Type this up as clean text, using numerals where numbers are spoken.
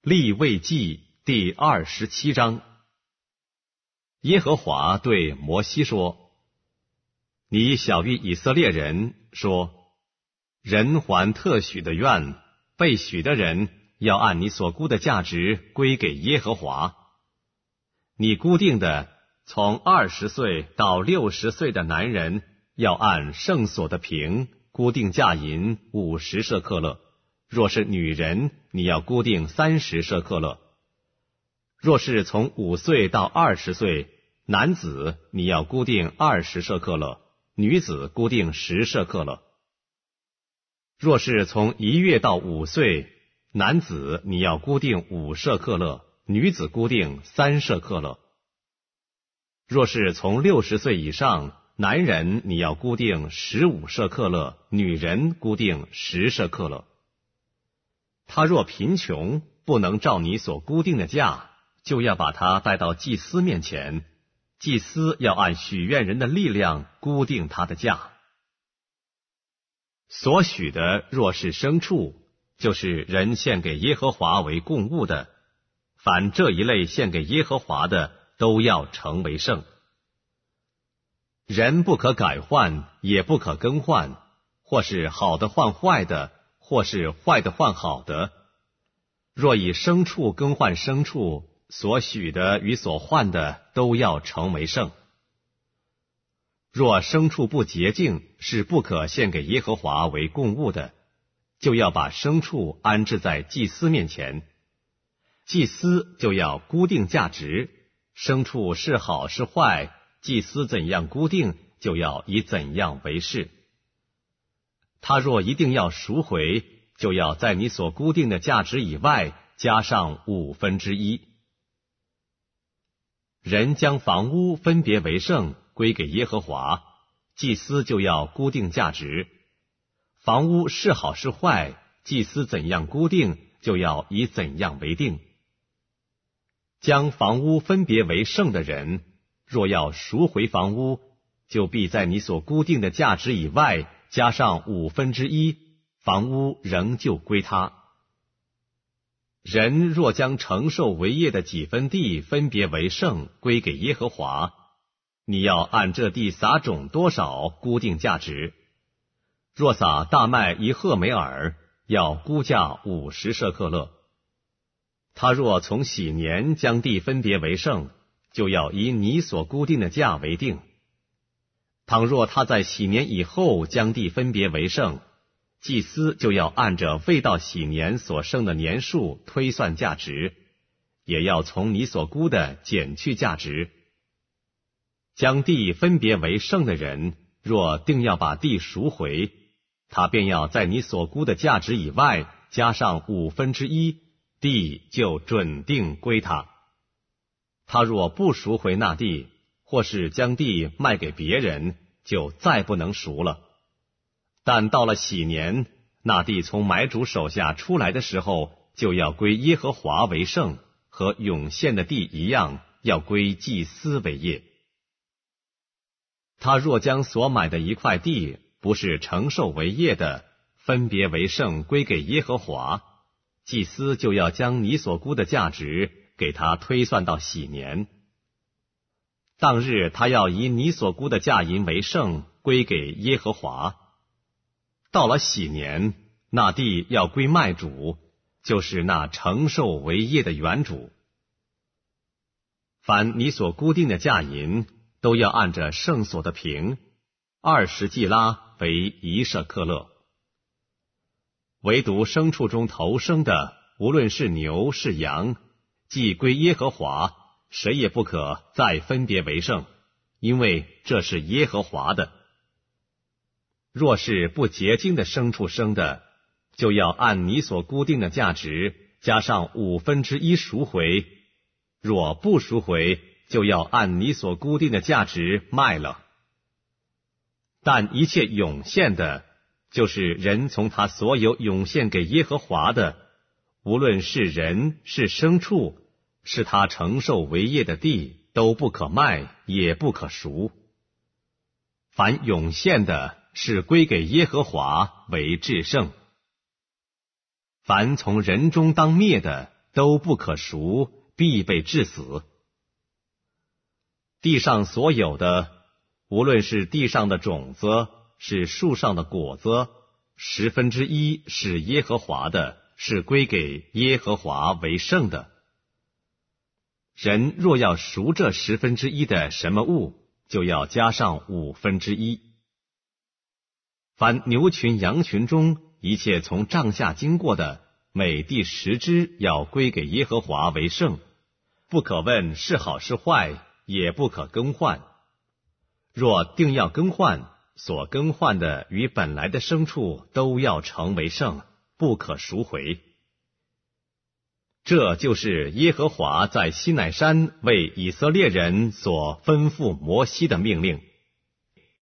利未记第27章。耶和华对摩西说：你晓谕以色列人说，人还特许的愿，被许的人要按你所估的价值归给耶和华。你估定的从20岁到60岁的男人，要按圣所的平估定价银50舍克勒；若是女人，你要估定30舍克勒。若是从5岁到20岁，男子你要估定20舍克勒，女子估定10舍克勒。若是从1月到5岁，男子你要估定5舍克勒，女子估定3舍克勒。若是从60岁以上，男人你要估定15舍克勒，女人估定10舍克勒。他若贫穷，不能照你所估定的价，就要把他带到祭司面前，祭司要按许愿人的力量估定他的价。所许的若是牲畜，就是人献给耶和华为供物的，凡这一类献给耶和华的，都要成为圣。人不可改换，也不可更换，或是好的换坏的，或是坏的换好的。若以牲畜更换牲畜，所许的与所换的都要成为圣。若牲畜不洁净，是不可献给耶和华为供物的，就要把牲畜安置在祭司面前，祭司就要估定价值，牲畜是好是坏，祭司怎样估定，就要以怎样为是。他若一定要赎回，就要在你所估定的价值以外加上1/5。人将房屋分别为圣，归给耶和华，祭司就要估定价值。房屋是好是坏，祭司怎样估定，就要以怎样为定。将房屋分别为圣的人，若要赎回房屋，就必在你所估定的价值以外加上1/5，房屋仍旧归他。人若将承受为业的几分地分别为圣，归给耶和华，你要按这地撒种多少估定价值。若撒大麦1赫梅尔，要估价50舍克勒。他若从喜年将地分别为圣，就要以你所估定的价为定。倘若他在喜年以后将地分别为圣，祭司就要按着未到喜年所剩的年数推算价值，也要从你所估的减去价值。将地分别为圣的人，若定要把地赎回，他便要在你所估的价值以外加上1/5，地就准定归他。他若不赎回那地，或是将地卖给别人，就再不能赎了。但到了喜年，那地从买主手下出来的时候，就要归耶和华为圣，和永现的地一样，要归祭司为业。他若将所买的一块地不是承受为业的，分别为圣归给耶和华，祭司就要将你所估的价值给他推算到喜年。当日他要以你所估的价银为圣，归给耶和华。到了喜年，那地要归卖主，就是那承受为业的原主。凡你所估定的价银，都要按着圣所的平，20季拉为1舍克勒。唯独牲畜中头生的，无论是牛是羊，既归耶和华，谁也不可再分别为圣，因为这是耶和华的。若是不洁净的牲畜生的，就要按你所估定的价值加上1/5赎回；若不赎回，就要按你所估定的价值卖了。但一切涌现的，就是人从他所有涌现给耶和华的，无论是人是牲畜，是他承受为业的地，都不可卖，也不可赎。凡涌现的，是归给耶和华为至圣。凡从人中当灭的， 都不可赎，必被治死。地上所有的，无论是地上的种子，是树上的果子，1/10是耶和华的，是归给耶和华为圣的。人若要赎这1/10的什么物，就要加上1/5。凡牛群羊群中一切从帐下经过的，每第10只要归给耶和华为圣，不可问是好是坏，也不可更换。若定要更换，所更换的与本来的牲畜都要成为圣，不可赎回。这就是耶和华在西乃山为以色列人所吩咐摩西的命令。